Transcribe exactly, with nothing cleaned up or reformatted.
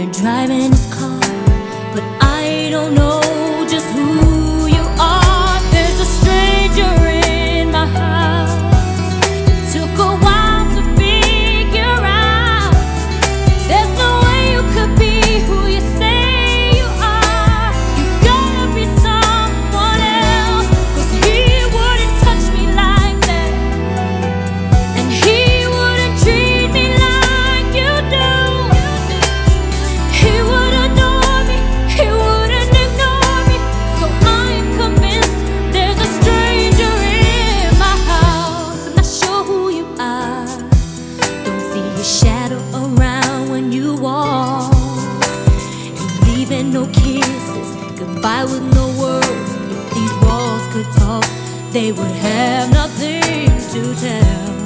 you're driving his car, but I don't know just who you are. There's a stranger in my house. It took a while to figure out. There's no way you could be who you say you are. You gotta be someone else, 'cause he wouldn't touch me like that, and he wouldn't treat me like you do. He would adore me, he wouldn't ignore me. So I am convinced there's a stranger in my house. I'm not sure who you are, don't see your shadow around when you walk. And leaving no kisses, goodbye with no words. If these walls could talk, they would have nothing to tell.